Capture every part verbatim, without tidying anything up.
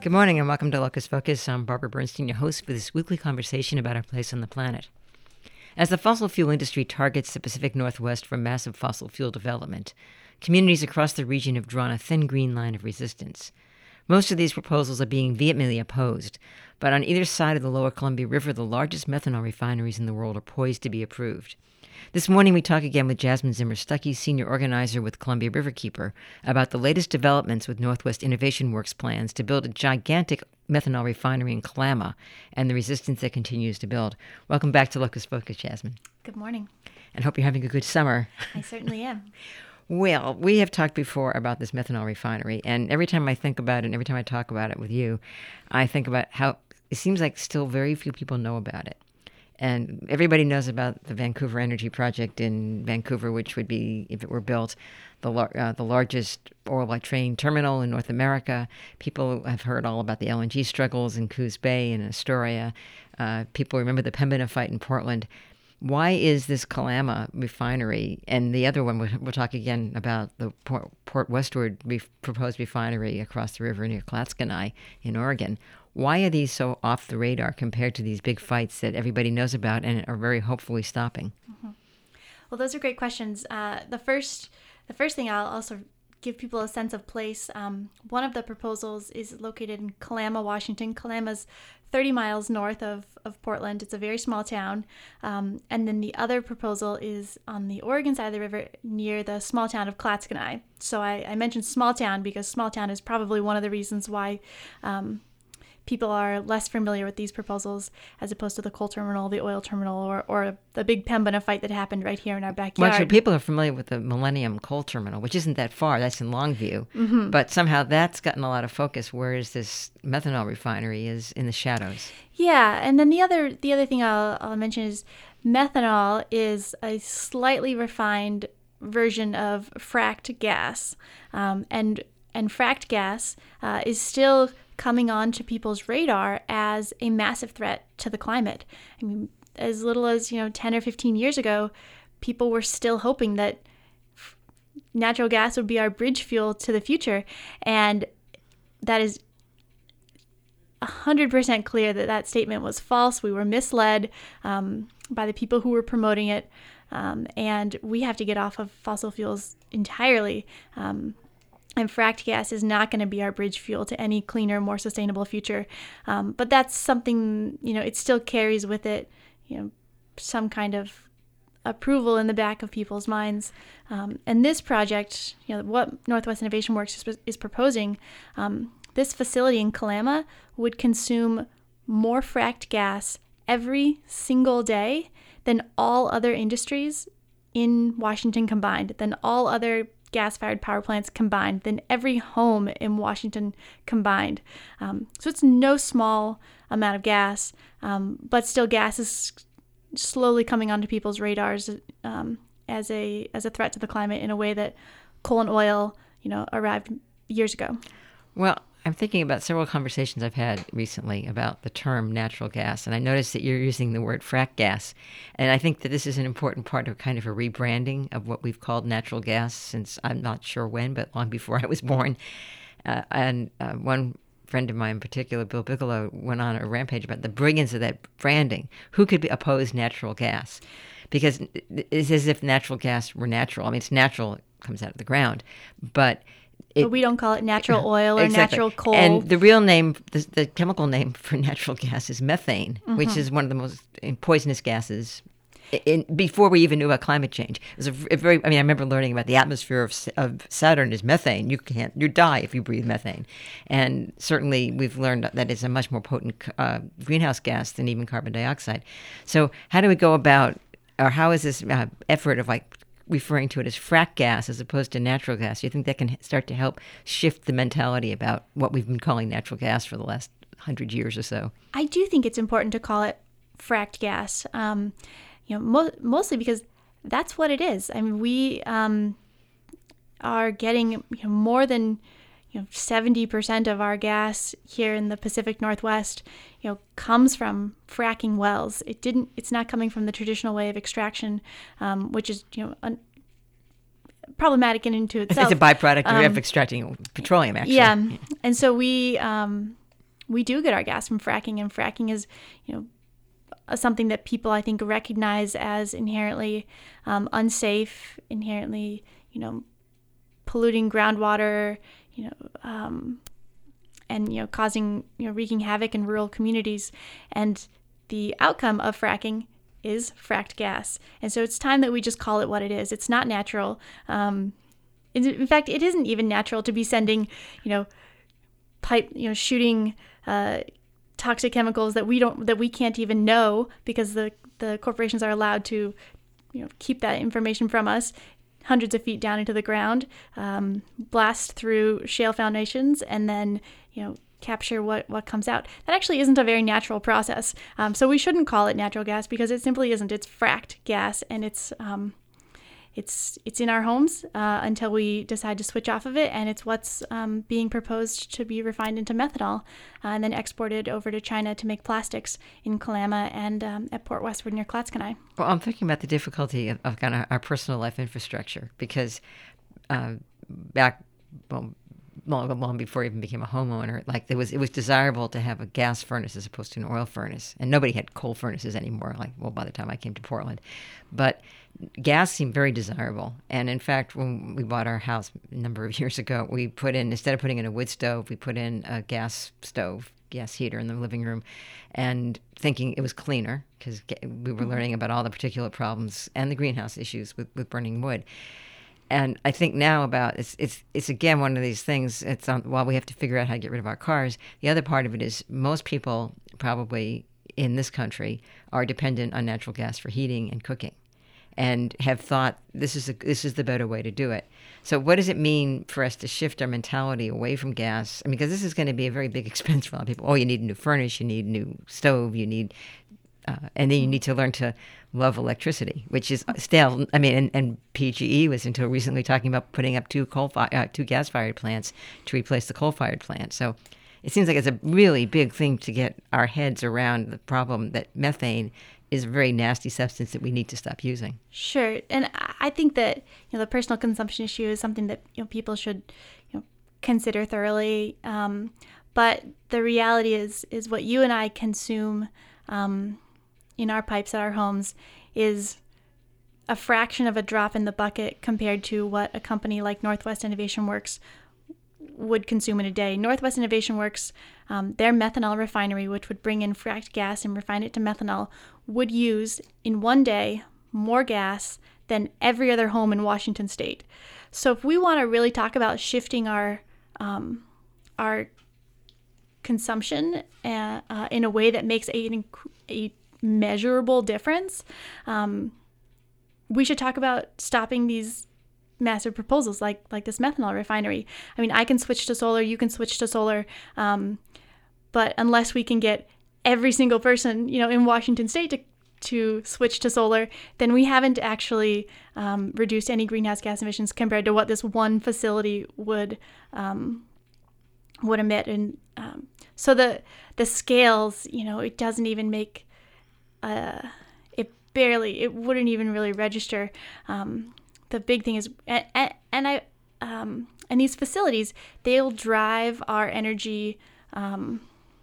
Good morning and welcome to Locus Focus. I'm Barbara Bernstein, your host for this weekly conversation about our place on the planet. As the fossil fuel industry targets the Pacific Northwest for massive fossil fuel development, communities across the region have drawn a thin green line of resistance. Most of these proposals are being vehemently opposed, but on either side of the lower Columbia River, the largest methanol refineries in the world are poised to be approved. This morning, we talk again with Jasmine Zimmer Stuckey, senior organizer with Columbia Riverkeeper, about the latest developments with Northwest Innovation Works plans to build a gigantic methanol refinery in Kalama and the resistance that continues to build. Welcome back to Locus Focus, Jasmine. Good morning. And hope you're having a good summer. I certainly am. Well, we have talked before about this methanol refinery, and every time I think about it and every time I talk about it with you, I think about how it seems like still very few people know about it. And everybody knows about the Vancouver Energy Project in Vancouver, which would be, if it were built, the lar- uh, the largest oil by train terminal in North America. People have heard all about the L N G struggles in Coos Bay and Astoria. Uh, people remember the Pembina fight in Portland. Why is this Kalama refinery, and the other one, we'll, we'll talk again about the Port, Port Westward re- proposed refinery across the river near Clatskanie in Oregon, why are these so off the radar compared to these big fights that everybody knows about and are very hopefully stopping? Mm-hmm. Well, those are great questions. Uh, the first the first thing I'll also give people a sense of place. Um, one of the proposals is located in Kalama, Washington. Kalama's thirty miles north of, of Portland. It's a very small town. Um, and then the other proposal is on the Oregon side of the river near the small town of Clatskanie. So I, I mentioned small town because small town is probably one of the reasons why um, people are less familiar with these proposals as opposed to the coal terminal, the oil terminal, or, or the big Pembina fight that happened right here in our backyard. Well, actually, people are familiar with the Millennium Coal Terminal, which isn't that far. That's in Longview. Mm-hmm. But somehow that's gotten a lot of focus, whereas this methanol refinery is in the shadows. Yeah, and then the other the other thing I'll, I'll mention is methanol is a slightly refined version of fracked gas. Um, and, and fracked gas uh, is still coming onto people's radar as a massive threat to the climate. I mean, as little as, you know, ten or fifteen years ago, people were still hoping that f- natural gas would be our bridge fuel to the future. And that is one hundred percent clear that that statement was false. We were misled um, by the people who were promoting it. Um, and we have to get off of fossil fuels entirely. Um, And fracked gas is not going to be our bridge fuel to any cleaner, more sustainable future. Um, but that's something, you know, it still carries with it, you know, some kind of approval in the back of people's minds. Um, and this project, you know, what Northwest Innovation Works is, is proposing, um, this facility in Kalama would consume more fracked gas every single day than all other industries in Washington combined, than all other gas-fired power plants combined, than every home in Washington combined. Um, so it's no small amount of gas, um, but still gas is slowly coming onto people's radars um, as a as a threat to the climate in a way that coal and oil, you know, arrived years ago. Well, I'm thinking about several conversations I've had recently about the term natural gas, and I noticed that you're using the word frack gas, and I think that this is an important part of kind of a rebranding of what we've called natural gas since I'm not sure when, but long before I was born. Uh, and uh, one friend of mine in particular, Bill Bigelow, went on a rampage about the brilliance of that branding. Who could be oppose natural gas? Because it's as if natural gas were natural. I mean, it's natural, it comes out of the ground, but It, but we don't call it natural oil or exactly. natural coal. And the real name, the, the chemical name for natural gas is methane, mm-hmm. which is one of the most poisonous gases in, in, before we even knew about climate change. It was a, a very, I mean, I remember learning about the atmosphere of, of Saturn is methane. You can't, you die if you breathe methane. And certainly we've learned that it's a much more potent uh, greenhouse gas than even carbon dioxide. So how do we go about, or how is this uh, effort of like, referring to it as frack gas as opposed to natural gas? Do you think that can start to help shift the mentality about what we've been calling natural gas for the last hundred years or so? I do think it's important to call it fracked gas, um, you know, mo- mostly because that's what it is. I mean, we um, are getting you know, more than you know seventy percent of our gas here in the Pacific Northwest, you know, comes from fracking wells. It didn't. It's not coming from the traditional way of extraction, um, which is you know un- problematic in and to itself. It's a byproduct um, of extracting petroleum, actually. Yeah, and so we um, we do get our gas from fracking, and fracking is, you know, something that people, I think, recognize as inherently um, unsafe, inherently, you know, polluting groundwater, you know, um, and, you know, causing, you know, wreaking havoc in rural communities. And the outcome of fracking is fracked gas. And so it's time that we just call it what it is. It's not natural. Um, in, in fact, it isn't even natural to be sending, you know, pipe, you know, shooting uh, toxic chemicals that we don't, that we can't even know, because the, the corporations are allowed to, you know, keep that information from us, hundreds of feet down into the ground, um, blast through shale foundations, and then, you know, capture what, what comes out. That actually isn't a very natural process. Um, so we shouldn't call it natural gas, because it simply isn't. It's fracked gas, and it's um, it's it's in our homes uh, until we decide to switch off of it, and it's what's um, being proposed to be refined into methanol uh, and then exported over to China to make plastics in Kalama and um, at Port Westwood near Clatskanie. Well, I'm thinking about the difficulty of, of kind of our personal life infrastructure, because uh, back, well, long, long before I even became a homeowner, like there was, it was desirable to have a gas furnace as opposed to an oil furnace, and nobody had coal furnaces anymore. Like, well, by the time I came to Portland, but gas seemed very desirable. And in fact, when we bought our house a number of years ago, we put in, instead of putting in a wood stove, we put in a gas stove, gas heater in the living room, and thinking it was cleaner, because we were learning about all the particulate problems and the greenhouse issues with, with burning wood. And I think now about it's it's it's again one of these things. It's on, while we have to figure out how to get rid of our cars, the other part of it is most people probably in this country are dependent on natural gas for heating and cooking, and have thought this is a, this is the better way to do it. So what does it mean for us to shift our mentality away from gas? I mean, because this is going to be a very big expense for a lot of people. Oh, you need a new furnace, you need a new stove, you need, uh, and then you need to learn to love electricity, which is still, I mean, and, and P G E was until recently talking about putting up two coal, fi- uh, two gas-fired plants to replace the coal-fired plant. So it seems like it's a really big thing to get our heads around the problem that methane is a very nasty substance that we need to stop using. Sure. And I think that, you know, the personal consumption issue is something that, you know, people should, you know, consider thoroughly. Um, but the reality is, is what you and I consume um, in our pipes at our homes is a fraction of a drop in the bucket compared to what a company like Northwest Innovation Works would consume in a day. Northwest Innovation Works, um, their methanol refinery, which would bring in fracked gas and refine it to methanol, would use in one day more gas than every other home in Washington State. So if we want to really talk about shifting our um, our consumption uh, uh, in a way that makes a, a measurable difference, um, we should talk about stopping these massive proposals like like this methanol refinery. I mean, I can switch to solar, you can switch to solar, um, but unless we can get every single person, you know, in Washington State to to switch to solar, then we haven't actually um, reduced any greenhouse gas emissions compared to what this one facility would um, would emit. And um, so the the scales, you know, it doesn't even make uh, it barely, it wouldn't even really register. Um, The big thing is, and, and I, um, and these facilities, they'll drive our energy, um,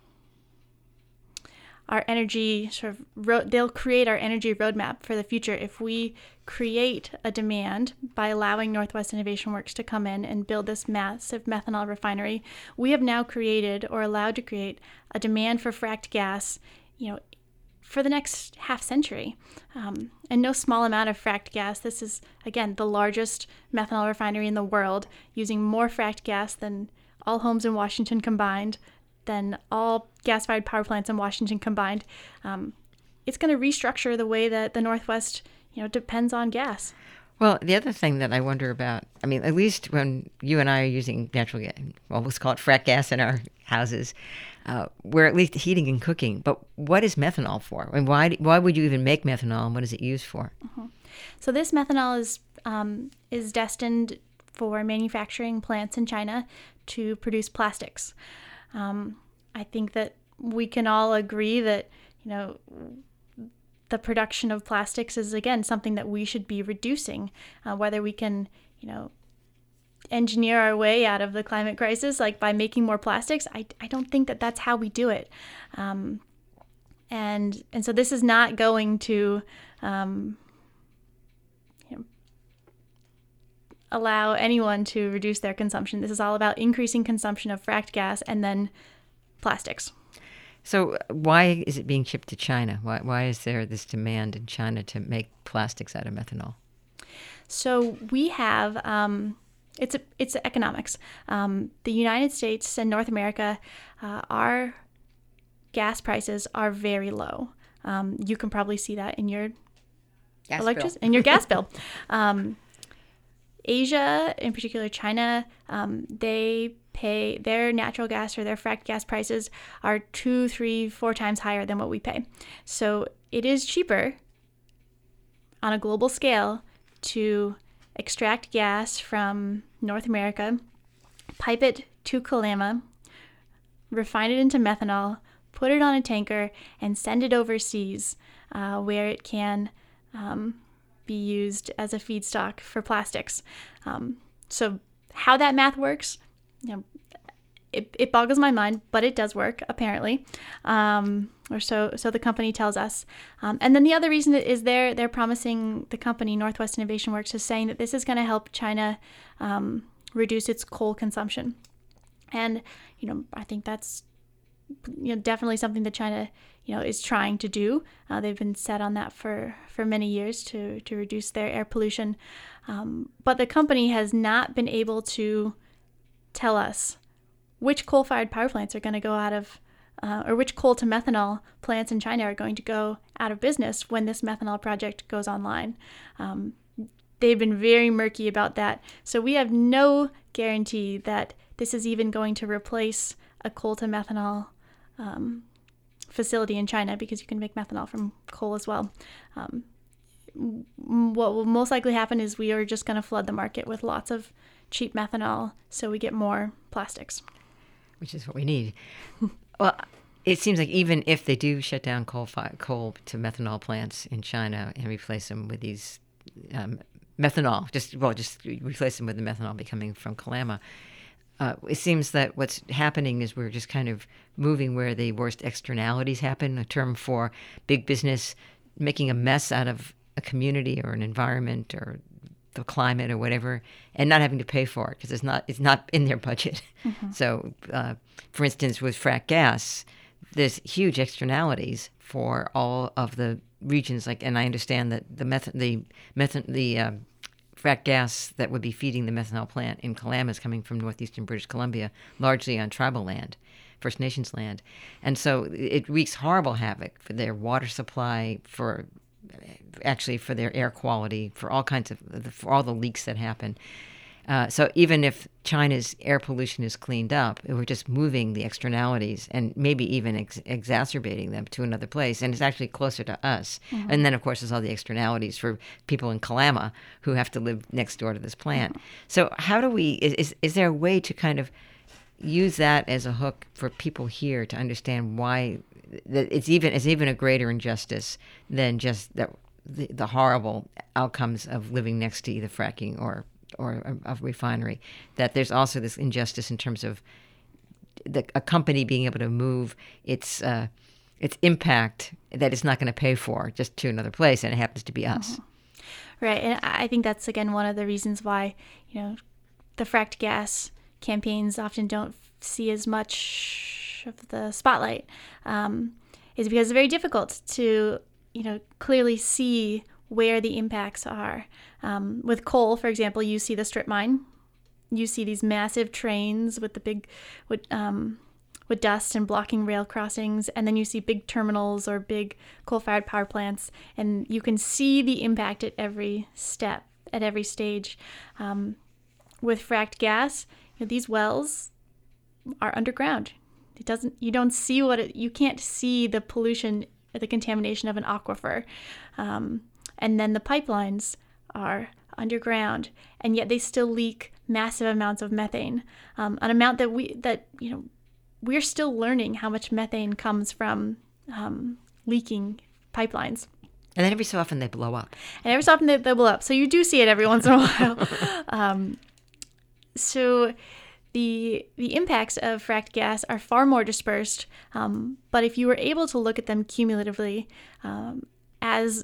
our energy sort of, ro- they'll create our energy roadmap for the future. If we create a demand by allowing Northwest Innovation Works to come in and build this massive methanol refinery, we have now created or allowed to create a demand for fracked gas, you know, for the next half century. Um, and no small amount of fracked gas. This is, again, the largest methanol refinery in the world, using more fracked gas than all homes in Washington combined, than all gas-fired power plants in Washington combined. Um, it's going to restructure the way that the Northwest, you know, depends on gas. Well, the other thing that I wonder about, I mean, at least when you and I are using natural gas, well, let's call it frack gas in our houses, uh, we're at least heating and cooking. But what is methanol for? I mean, why why would you even make methanol, and what is it used for? Mm-hmm. So this methanol is um, is destined for manufacturing plants in China to produce plastics. Um, I think that we can all agree that, you know, the production of plastics is, again, something that we should be reducing, uh, whether we can, you know, engineer our way out of the climate crisis, like by making more plastics. I, I don't think that that's how we do it. Um, and and so this is not going to um, you know, allow anyone to reduce their consumption. This is all about increasing consumption of fracked gas and then plastics. So why is it being shipped to China? Why, why is there this demand in China to make plastics out of methanol? So we have, um, it's a, it's economics. Um, the United States and North America, uh, our gas prices are very low. Um, you can probably see that in your Gas electric- bill. in your gas bill. Um, Asia, in particular China, um, they pay their natural gas or their fracked gas prices are two, three, four times higher than what we pay. So it is cheaper on a global scale to extract gas from North America, pipe it to Kalama, refine it into methanol, put it on a tanker, and send it overseas uh, where it can um, be used as a feedstock for plastics. Um, so how that math works, you know, it, it boggles my mind, but it does work apparently, um, or so so the company tells us. Um, and then the other reason is they're they're promising, the company Northwest Innovation Works is saying that this is going to help China um, reduce its coal consumption. And you know, I think that's you know definitely something that China you know is trying to do. Uh, they've been set on that for for many years to to reduce their air pollution, um, but the company has not been able to tell us which coal-fired power plants are going to go out of, uh, or which coal to methanol plants in China are going to go out of business when this methanol project goes online. Um, they've been very murky about that. So we have no guarantee that this is even going to replace a coal to methanol um, facility in China, because you can make methanol from coal as well. Um, what will most likely happen is we are just going to flood the market with lots of cheap methanol so we get more plastics. Which is what we need. Well, it seems like even if they do shut down coal fi- coal to methanol plants in China and replace them with these um, methanol, just well, just replace them with the methanol becoming from Kalama, uh, it seems that what's happening is we're just kind of moving where the worst externalities happen, a term for big business making a mess out of a community or an environment or the climate or whatever, and not having to pay for it because it's not it's not in their budget. Mm-hmm. So, uh, for instance, with frack gas, there's huge externalities for all of the regions. Like, and I understand that the meth the meth the uh, frack gas that would be feeding the methanol plant in Kalama is coming from northeastern British Columbia, largely on tribal land, First Nations land, and so it wreaks horrible havoc for their water supply, for actually for their air quality, for all kinds of, for all the leaks that happen. Uh, so even if China's air pollution is cleaned up, we're just moving the externalities and maybe even ex- exacerbating them to another place. And it's actually closer to us. Mm-hmm. And then, of course, there's all the externalities for people in Kalama who have to live next door to this plant. Mm-hmm. So how do we, is, is there a way to kind of use that as a hook for people here to understand why that it's even it's even a greater injustice than just the, the the horrible outcomes of living next to either fracking or or a, a refinery? That there's also this injustice in terms of the, a company being able to move its uh, its impact that it's not going to pay for just to another place, and it happens to be us. Mm-hmm. Right, and I think that's again one of the reasons why you know the fracked gas campaigns often don't see as much of the spotlight, um, is because it's very difficult to, you know, clearly see where the impacts are. Um, with coal, for example, you see the strip mine, you see these massive trains with the big, with um, with dust and blocking rail crossings, and then you see big terminals or big coal-fired power plants, and you can see the impact at every step, at every stage. Um, with fracked gas, you know, these wells are underground. It doesn't. You don't see what it. You can't see the pollution, the contamination of an aquifer, um, and then the pipelines are underground, and yet they still leak massive amounts of methane, um, an amount that we that you know we're still learning how much methane comes from um, leaking pipelines. And then every so often they blow up. And every so often they, they blow up. So you do see it every once in a while. um, so the the impacts of fracked gas are far more dispersed. Um, but if you were able to look at them cumulatively, um, as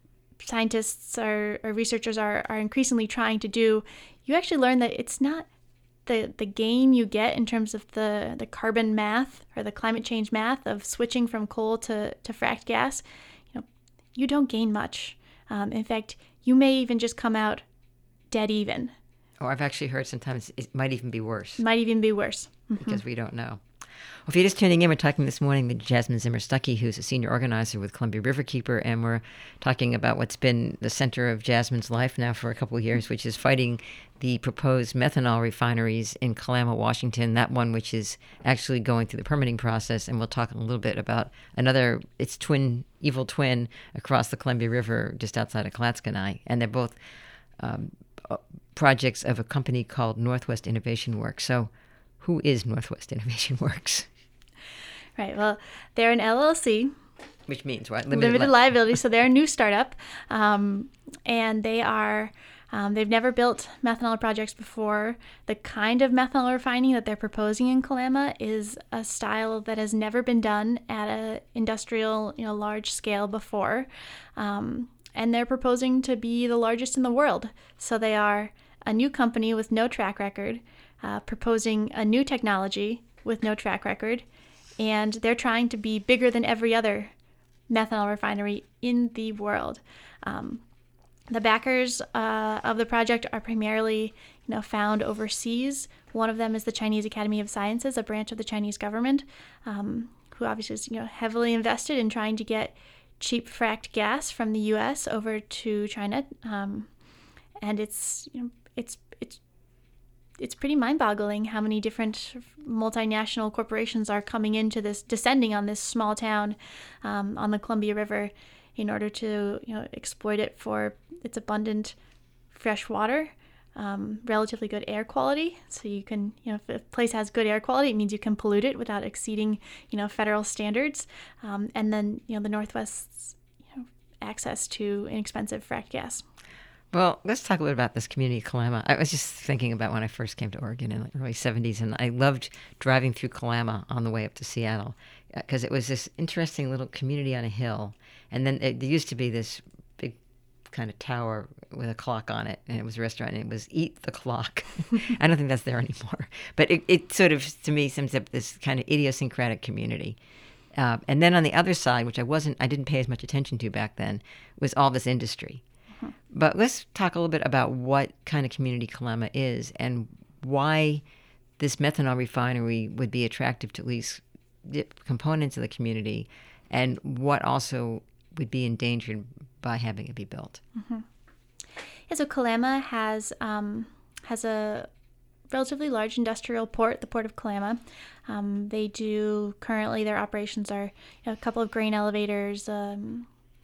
scientists or, or researchers are, are increasingly trying to do, you actually learn that it's not the, the gain you get in terms of the, the carbon math or the climate change math of switching from coal to, to fracked gas. You know, you don't gain much. Um, in fact, you may even just come out dead even. Or I've actually heard sometimes it might even be worse. It might even be worse. Mm-hmm. Because we don't know. Well, if you're just tuning in, we're talking this morning with Jasmine Zimmer Stuckey, who's a senior organizer with Columbia Riverkeeper, and we're talking about what's been the center of Jasmine's life now for a couple of years, which is fighting the proposed methanol refineries in Kalama, Washington, that one which is actually going through the permitting process. And we'll talk a little bit about another, its twin, evil twin across the Columbia River just outside of Clatskanie. And they're both um, projects of a company called Northwest Innovation Works. So who is Northwest Innovation Works? Right. Well, they're an L L C. Which means what? Limited, Limited li- liability. So they're a new startup. Um, and they are, um, they've never built methanol projects before. The kind of methanol refining that they're proposing in Kalama is a style that has never been done at a industrial, you know, large scale before. Um, and they're proposing to be the largest in the world. So they are a new company with no track record, uh, proposing a new technology with no track record. And they're trying to be bigger than every other methanol refinery in the world. Um, the backers uh, of the project are primarily, you know, found overseas. One of them is the Chinese Academy of Sciences, a branch of the Chinese government, um, who obviously is, you know, heavily invested in trying to get cheap fracked gas from the U S over to China. Um, and it's, you know, it's it's it's pretty mind-boggling how many different multinational corporations are coming into this, descending on this small town um, on the Columbia River in order to, you know, exploit it for its abundant fresh water, um, relatively good air quality. So you can, you know, if a place has good air quality, it means you can pollute it without exceeding, you know, federal standards. Um, and then, you know, the Northwest's, you know, access to inexpensive fracked gas. Well, let's talk a little about this community of Kalama. I was just thinking about when I first came to Oregon in the early seventies, and I loved driving through Kalama on the way up to Seattle because it was this interesting little community on a hill. And then it, there used to be this big kind of tower with a clock on it, and it was a restaurant, and it was Eat the Clock. I don't think that's there anymore. But it, it sort of, to me, sums up this kind of idiosyncratic community. Uh, and then on the other side, which I wasn't, I didn't pay as much attention to back then, was all this industry. But let's talk a little bit about what kind of community Kalama is and why this methanol refinery would be attractive to at least components of the community, and what also would be endangered by having it be built. Mm-hmm. Yeah, so Kalama has um, has a relatively large industrial port, the Port of Kalama. Um, they do currently their operations are, you know, a couple of grain elevators. Um,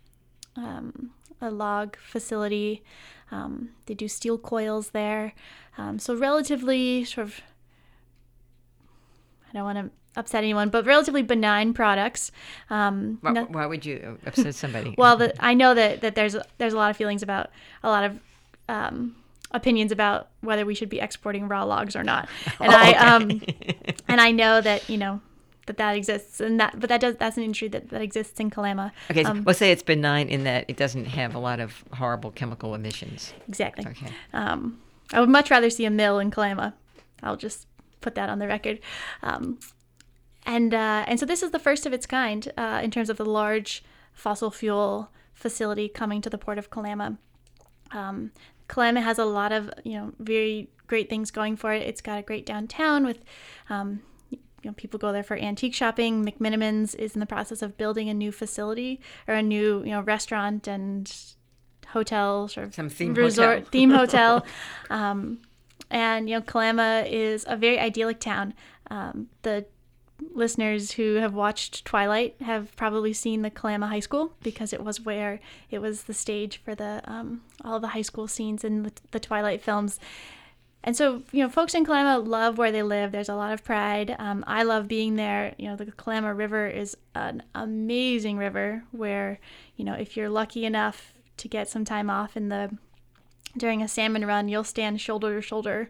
um, a log facility. Um, they do steel coils there. Um, so relatively sort of, I don't want to upset anyone, but relatively benign products. Um, why, no, why would you upset somebody? well, the, I know that, that there's there's a lot of feelings about, a lot of um, opinions about whether we should be exporting raw logs or not. And oh, I okay. um, and I know that, you know, that that exists, and that but that does that's an industry that, that exists in Kalama. Okay, so um, let's say it's benign in that it doesn't have a lot of horrible chemical emissions. Exactly. Okay. Um, I would much rather see a mill in Kalama. I'll just put that on the record. Um, and uh, and so this is the first of its kind uh, in terms of the large fossil fuel facility coming to the Port of Kalama. Um, Kalama has a lot of, you know, very great things going for it. It's got a great downtown with um, You know, people go there for antique shopping. McMinimans is in the process of building a new facility or a new, you know, restaurant and hotel, sort of some theme resort hotel. theme hotel. Um, and you know, Kalama is a very idyllic town. Um, the listeners who have watched Twilight have probably seen the Kalama High School because it was where it was the stage for the um, all of the high school scenes in the, the Twilight films. And so, you know, folks in Kalama love where they live. There's a lot of pride. Um, I love being there. You know, the Kalama River is an amazing river where, you know, if you're lucky enough to get some time off in the during a salmon run, you'll stand shoulder to shoulder,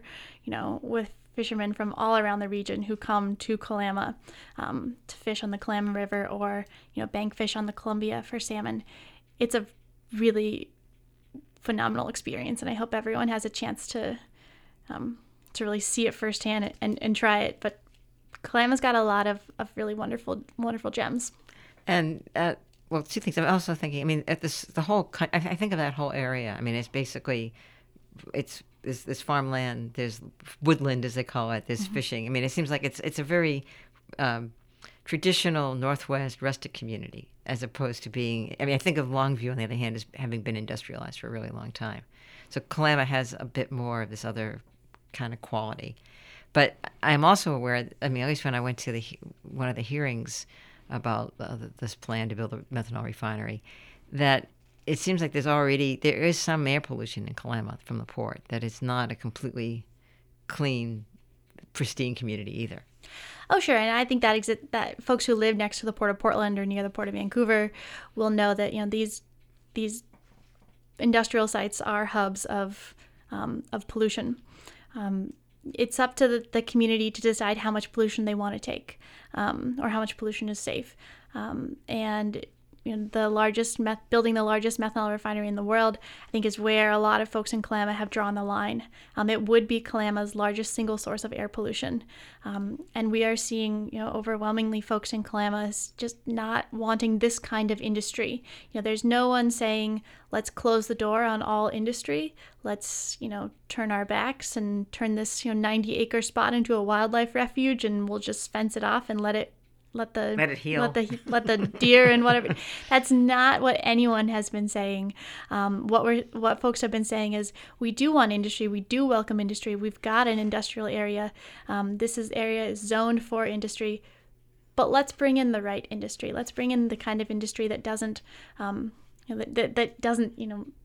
you know, with fishermen from all around the region who come to Kalama um, to fish on the Kalama River, or, you know, bank fish on the Columbia for salmon. It's a really phenomenal experience, and I hope everyone has a chance to um, to really see it firsthand and, and try it. But Kalama's got a lot of, of really wonderful wonderful gems. And uh, well, two things. I'm also thinking. I mean, at this the whole. I I think of that whole area. I mean, it's basically it's this this farmland. There's woodland, as they call it. There's mm-hmm. fishing. I mean, it seems like it's it's a very um, traditional Northwest rustic community, as opposed to being. I mean, I think of Longview, on the other hand, as having been industrialized for a really long time. So Kalama has a bit more of this other kind of quality. But I'm also aware. I mean, at least when I went to the one of the hearings about uh, this plan to build a methanol refinery, that it seems like there's already, there is some air pollution in Kalama from the port, that it's not a completely clean, pristine community either. Oh, sure. And I think that exi- that folks who live next to the Port of Portland or near the Port of Vancouver will know that, you know, these these industrial sites are hubs of um, of pollution. Um, it's up to the, the community to decide how much pollution they want to take, um, or how much pollution is safe. Um, and you know, the largest meth- building the largest methanol refinery in the world, I think, is where a lot of folks in Kalama have drawn the line. Um, it would be Kalama's largest single source of air pollution, um, and we are seeing, you know, overwhelmingly folks in Kalama just not wanting this kind of industry. You know, there's no one saying, let's close the door on all industry. Let's, you know, turn our backs and turn this, you know, ninety acre spot into a wildlife refuge, and we'll just fence it off and let it Let the let it heal. Let the let the deer and whatever. That's not what anyone has been saying. Um, what we're what folks have been saying is, we do want industry. We do welcome industry. We've got an industrial area. Um, this is area is zoned for industry, but let's bring in the right industry. Let's bring in the kind of industry that doesn't um, you know, that that doesn't you know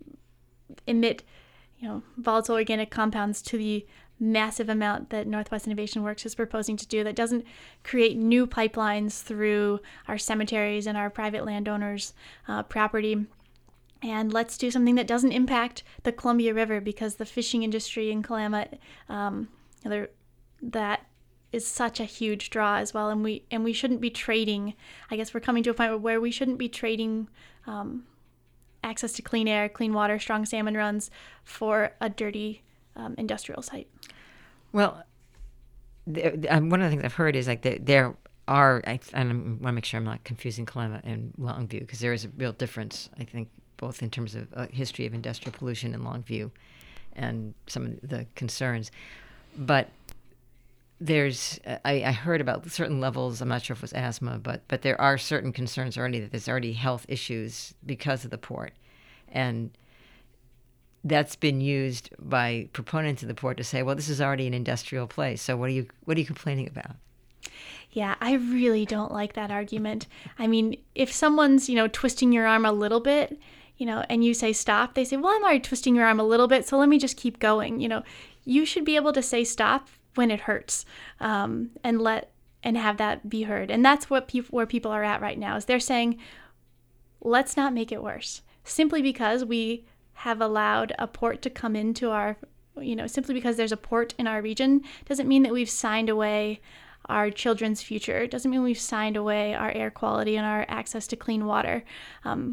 emit you know volatile organic compounds to the massive amount that Northwest Innovation Works is proposing to do, that doesn't create new pipelines through our cemeteries and our private landowners' uh, property. And let's do something that doesn't impact the Columbia River, because the fishing industry in Kalama, um, that is such a huge draw as well. And we and we shouldn't be trading. I guess we're coming to a point where we shouldn't be trading um, access to clean air, clean water, strong salmon runs for a dirty Um, industrial site. Well, there, um, one of the things I've heard is like that there are, I, and I want to make sure I'm not confusing Kalama and Longview, because there is a real difference, I think, both in terms of a history of industrial pollution in Longview and some of the concerns. But there's, I, I heard about certain levels, I'm not sure if it was asthma, but but there are certain concerns already, that there's already health issues because of the port. And that's been used by proponents of the port to say, well, this is already an industrial place, so what are you what are you complaining about? Yeah, I really don't like that argument. I mean, if someone's, you know, twisting your arm a little bit, you know, and you say stop, they say, well, I'm already twisting your arm a little bit, so let me just keep going. You know, you should be able to say stop when it hurts, um, and let and have that be heard. And that's what people where people are at right now, is they're saying, let's not make it worse. Simply because we have allowed a port to come into our, you know, simply because there's a port in our region doesn't mean that we've signed away our children's future. It doesn't mean we've signed away our air quality and our access to clean water. Um,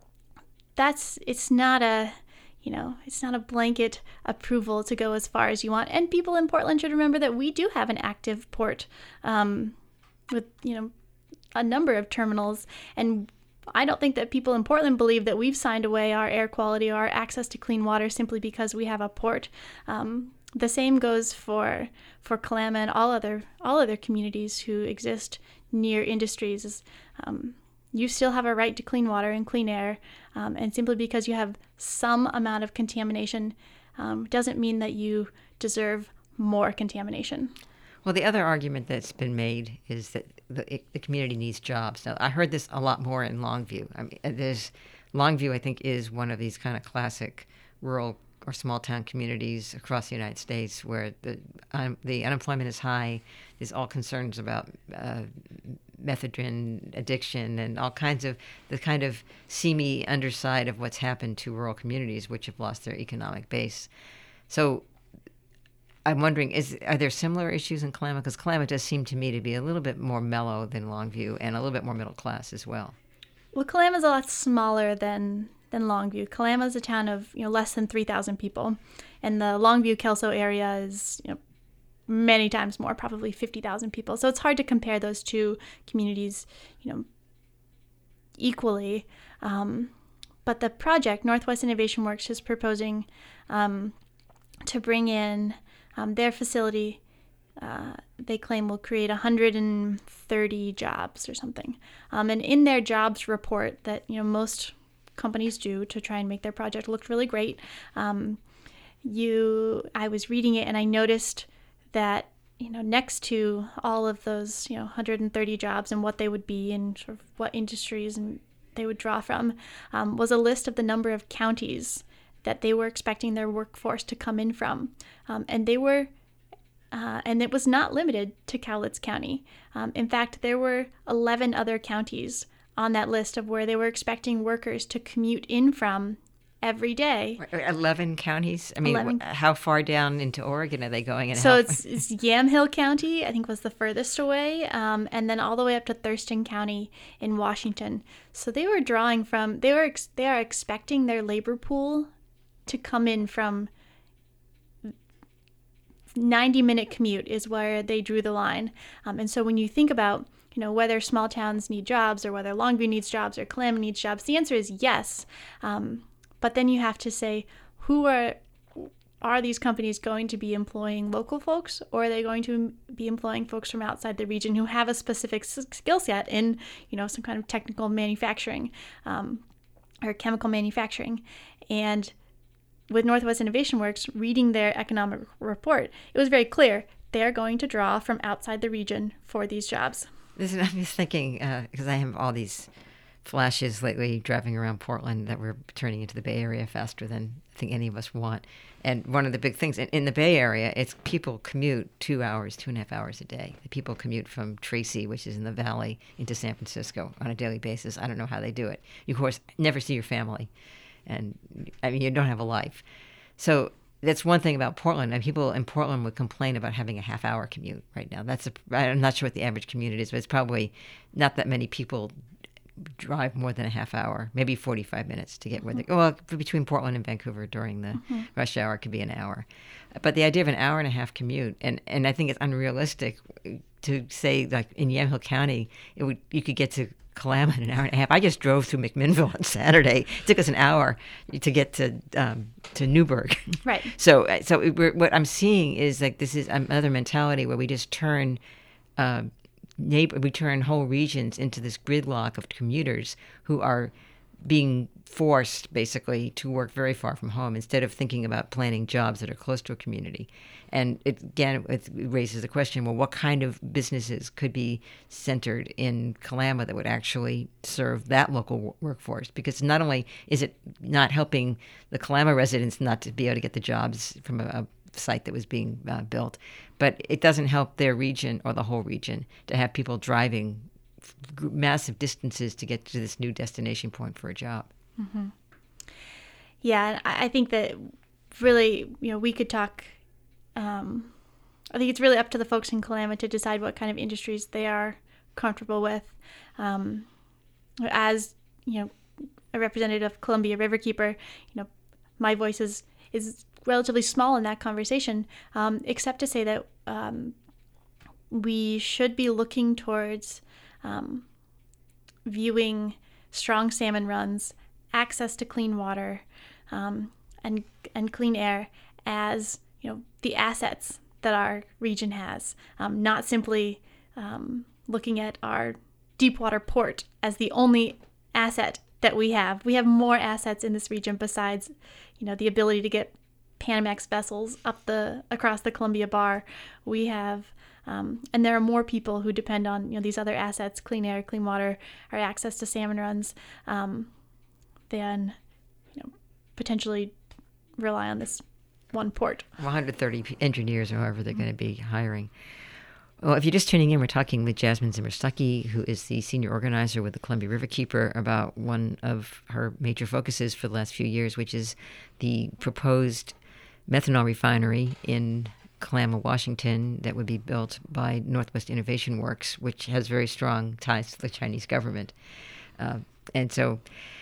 that's, it's not a, you know, it's not a blanket approval to go as far as you want. And people in Portland should remember that we do have an active port um, with, you know, a number of terminals, and I don't think that people in Portland believe that we've signed away our air quality or our access to clean water simply because we have a port. Um, the same goes for for Kalama and all other all other communities who exist near industries. Um, you still have a right to clean water and clean air, um, and simply because you have some amount of contamination um, doesn't mean that you deserve more contamination. Well, the other argument that's been made is that the, it, the community needs jobs. Now, I heard this a lot more in Longview. I mean, there's Longview, I think, is one of these kind of classic rural or small town communities across the United States where the um, the unemployment is high. There's all concerns about uh, methadone addiction and all kinds of the kind of seamy underside of what's happened to rural communities, which have lost their economic base. So I'm wondering, is are there similar issues in Kalama? Because Kalama does seem to me to be a little bit more mellow than Longview and a little bit more middle class as well. Well, Kalama's a lot smaller than than Longview. Kalama's a town of you know less than three thousand people, and the Longview-Kelso area is you know many times more, probably fifty thousand people. So it's hard to compare those two communities, you know, equally. Um, but the project, Northwest Innovation Works, is proposing um, to bring in um, their facility. Uh, they claim will create one hundred thirty jobs or something. Um, and in their jobs report that you know most companies do to try and make their project look really great, um, you I was reading it and I noticed that you know next to all of those you know one hundred thirty jobs and what they would be and sort of what industries and they would draw from um, was a list of the number of counties that they were expecting their workforce to come in from, um, and they were. Uh, and it was not limited to Cowlitz County. Um, in fact, there were eleven other counties on that list of where they were expecting workers to commute in from every day. eleven counties? I mean, eleven. How far down into Oregon are they going? And so how... it's, it's Yamhill County, I think, was the furthest away, um, and then all the way up to Thurston County in Washington. So they were drawing from, they were ex- they are expecting their labor pool to come in from ninety minute commute is where they drew the line. Um, and so when you think about, you know, whether small towns need jobs or whether Longview needs jobs or Kalama needs jobs, the answer is yes. Um, but then you have to say, who are are these companies going to be employing local folks, or are they going to be employing folks from outside the region who have a specific s- skill set in, you know, some kind of technical manufacturing um, or chemical manufacturing? And with Northwest Innovation Works, reading their economic report, it was very clear they are going to draw from outside the region for these jobs. This is, I'm just thinking, because uh, I have all these flashes lately driving around Portland that we're turning into the Bay Area faster than I think any of us want. And one of the big things in, in the Bay Area, it's people commute two hours, two and a half hours a day. The people commute from Tracy, which is in the valley, into San Francisco on a daily basis. I don't know how they do it. You, of course, never see your family. And I mean, you don't have a life. So that's one thing about Portland. And people in Portland would complain about having a half hour commute right now. That's a, I'm not sure what the average commute is, but it's probably not that many people drive more than a half hour, maybe forty-five minutes to get where they go. Well, between Portland and Vancouver during the mm-hmm. rush hour, it could be an hour. But the idea of an hour and a half commute, and, and I think it's unrealistic to say, like in Yamhill County, it would you could get to Kalama in an hour and a half. I just drove through McMinnville on Saturday. It took us an hour to get to um, to Newburgh. Right. So, so we're, what I'm seeing is like this is another mentality where we just turn uh, neighbor, we turn whole regions into this gridlock of commuters who are being forced basically to work very far from home instead of thinking about planning jobs that are close to a community. And it, again, it raises the question, well, what kind of businesses could be centered in Kalama that would actually serve that local workforce? Because not only is it not helping the Kalama residents not to be able to get the jobs from a, a site that was being uh, built, but it doesn't help their region or the whole region to have people driving massive distances to get to this new destination point for a job. Mm-hmm. Yeah, and I think that really, you know, we could talk. Um, I think it's really up to the folks in Kalama to decide what kind of industries they are comfortable with. Um, as you know, a representative of Columbia Riverkeeper, you know, my voice is is relatively small in that conversation, um, except to say that um, we should be looking towards um, viewing strong salmon runs, access to clean water, um, and and clean air as, you know, the assets that our region has, um, not simply um, looking at our deepwater port as the only asset that we have. We have more assets in this region besides, you know, the ability to get Panamax vessels up the across the Columbia Bar. We have, um, and there are more people who depend on, you know, these other assets, clean air, clean water, our access to salmon runs, um, than, you know, potentially rely on this one port. one hundred thirty engineers or however they're mm-hmm. going to be hiring. Well, if you're just tuning in, we're talking with Jasmine Zimmer-Stuckey, who is the senior organizer with the Columbia Riverkeeper, about one of her major focuses for the last few years, which is the proposed methanol refinery in Kalama, Washington, that would be built by Northwest Innovation Works, which has very strong ties to the Chinese government. Uh, and so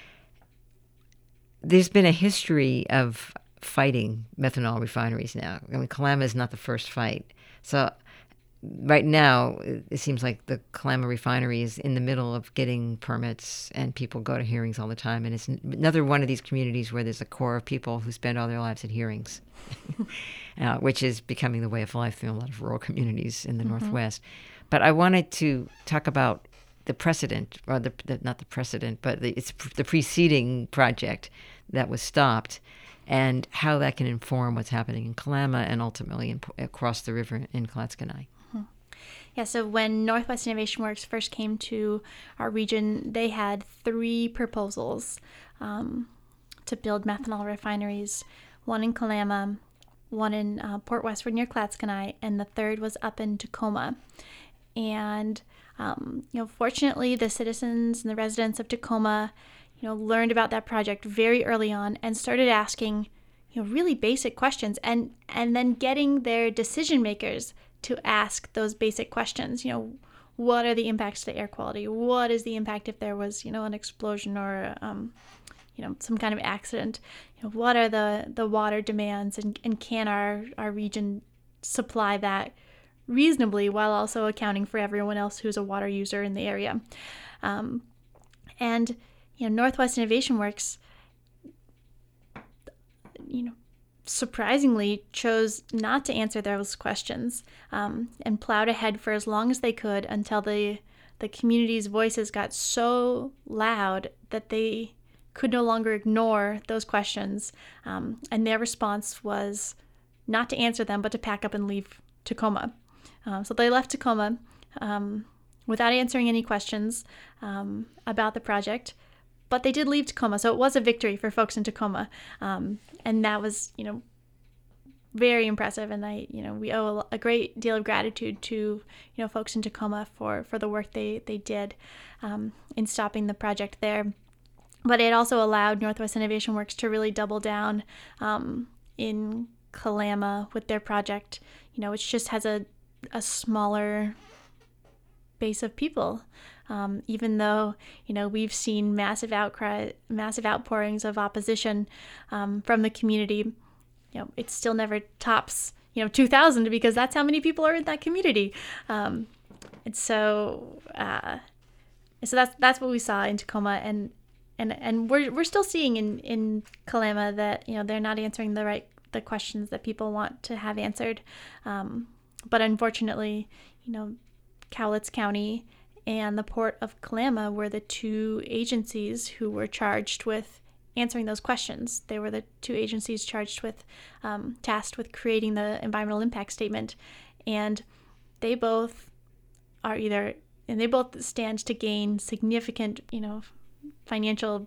there's been a history of fighting methanol refineries now. I mean, Kalama is not the first fight. So right now, it seems like the Kalama refinery is in the middle of getting permits, and people go to hearings all the time. And it's another one of these communities where there's a core of people who spend all their lives at hearings, uh, which is becoming the way of life in a lot of rural communities in the mm-hmm. Northwest. But I wanted to talk about the precedent, or the, the not the precedent, but the, it's the preceding project that was stopped, and how that can inform what's happening in Kalama and ultimately in, across the river in Clatskanie. Yeah, so when Northwest Innovation Works first came to our region, they had three proposals um, to build methanol refineries, one in Kalama, one in uh, Port Westward near Clatskanie, and the third was up in Tacoma. And, um, you know, fortunately, the citizens and the residents of Tacoma, you know, learned about that project very early on and started asking, you know, really basic questions, and, and then getting their decision makers to ask those basic questions. You know, what are the impacts to air quality? What is the impact if there was, you know, an explosion or, um, you know, some kind of accident? You know, what are the, the water demands, and, and can our, our region supply that reasonably while also accounting for everyone else who's a water user in the area? Um, and, you know, Northwest Innovation Works, you know, surprisingly chose not to answer those questions, um, and plowed ahead for as long as they could until the the community's voices got so loud that they could no longer ignore those questions, um, and their response was not to answer them but to pack up and leave Tacoma. Um, so they left Tacoma um, without answering any questions um, about the project. But they did leave Tacoma, so it was a victory for folks in Tacoma, um, and that was, you know, very impressive. And I, you know, we owe a great deal of gratitude to, you know, folks in Tacoma for, for the work they they did um, in stopping the project there. But it also allowed Northwest Innovation Works to really double down um, in Kalama with their project, you know, which just has a a smaller base of people. Um, even though, you know, we've seen massive outcry, massive outpourings of opposition um, from the community, you know, it still never tops, you know, two thousand, because that's how many people are in that community. Um, and so, uh, so that's that's what we saw in Tacoma, and and and we're we're still seeing in in Kalama that, you know, they're not answering the right the questions that people want to have answered. Um, but unfortunately, you know, Cowlitz County and the Port of Kalama were the two agencies who were charged with answering those questions. They were the two agencies charged with, um, tasked with creating the environmental impact statement. And they both are either, and they both stand to gain significant, you know, financial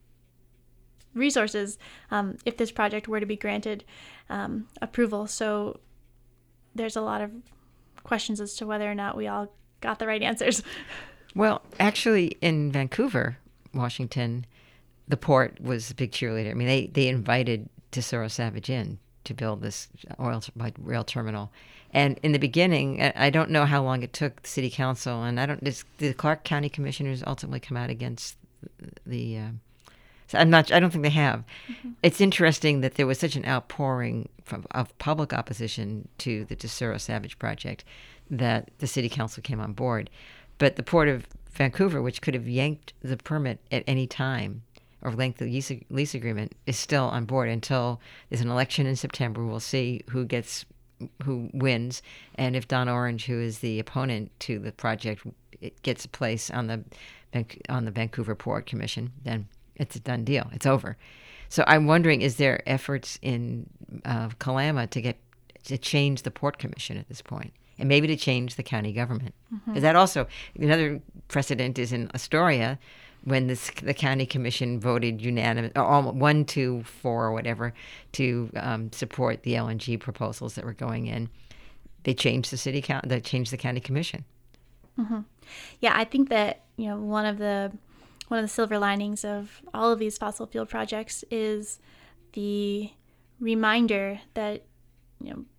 resources um, if this project were to be granted um, approval. So there's a lot of questions as to whether or not we all got the right answers. Well, actually, in Vancouver, Washington, the port was a big cheerleader. I mean, they, they invited Tesoro Savage in to build this oil by rail terminal. And in the beginning, I don't know how long it took the city council, and I don't. Did the Clark County commissioners ultimately come out against the? Uh, so I'm not. I don't think they have. Mm-hmm. It's interesting that there was such an outpouring from, of public opposition to the Tesoro Savage project that the city council came on board. But the Port of Vancouver, which could have yanked the permit at any time or length of lease, lease agreement, is still on board until there's an election in September. We'll see who gets, who wins, and if Don Orange, who is the opponent to the project, it gets a place on the on the Vancouver Port Commission, then it's a done deal. It's over. So I'm wondering, is there efforts in uh, Kalama to get to change the Port Commission at this point? And maybe to change the county government. Mm-hmm. Is that also another precedent is in Astoria, when this, the county commission voted unanimous, or one to four or whatever, to um, support the L N G proposals that were going in. They changed the city count. They changed the county commission. Mm-hmm. Yeah, I think that, you know, one of the one of the silver linings of all of these fossil fuel projects is the reminder that, you know,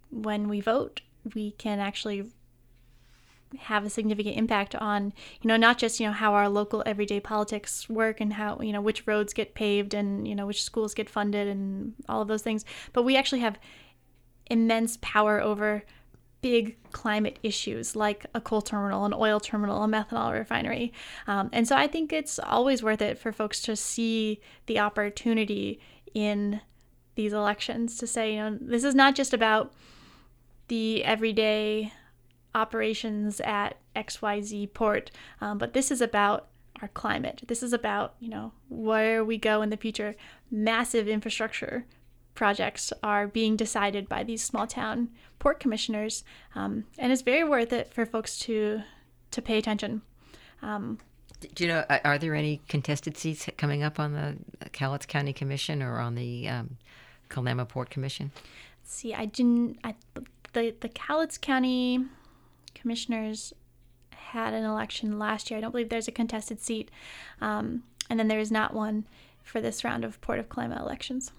when we vote, we can actually have a significant impact on, you know, not just, you know, how our local everyday politics work and how, you know, which roads get paved and, you know, which schools get funded and all of those things, but we actually have immense power over big climate issues like a coal terminal, an oil terminal, a methanol refinery. Um, and so I think it's always worth it for folks to see the opportunity in these elections to say, you know, this is not just about the everyday operations at X Y Z port, um, but this is about our climate. This is about, you know, where we go in the future. Massive infrastructure projects are being decided by these small town port commissioners, um, and it's very worth it for folks to to pay attention. Um, Do you know, are there any contested seats coming up on the Cowlitz County Commission or on the um, Kalama Port Commission? See, I didn't. I, the the Cowlitz County Commissioners had an election last year. I don't believe there's a contested seat, um, and then there is not one for this round of Port of Kalama elections.